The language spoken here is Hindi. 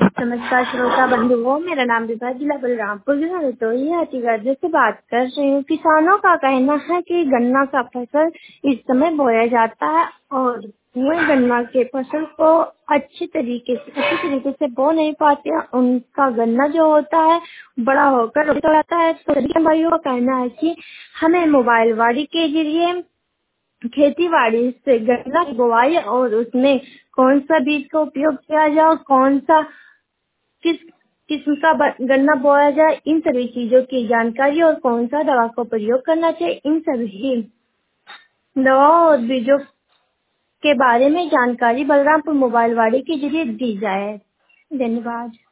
नमस्कार श्रोता बंधुओं, मेरा नाम विभा, जिला बलरामपुर है। तो ये हथीगढ़ से बात कर रही हूँ। किसानों का कहना है कि गन्ना का फसल इस समय बोया जाता है और वह गन्ना के फसल को अच्छी तरीके से बो नहीं पाते। उनका गन्ना जो होता है बड़ा होकर हो जाता है। तो सभी भाइयों का कहना है कि हमें मोबाइल वाड़ी के जरिए खेती बाड़ी से गन्ना की बुवाई और उसमें कौन सा बीज का उपयोग किया जाए और कौन सा किस किस्म का गन्ना बोया जाए, इन सभी चीजों की जानकारी और कौन सा दवा का प्रयोग करना चाहिए, इन सभी दवाओं और बीजों के बारे में जानकारी बलरामपुर मोबाइल वाड़ी के जरिए दी जाए। धन्यवाद।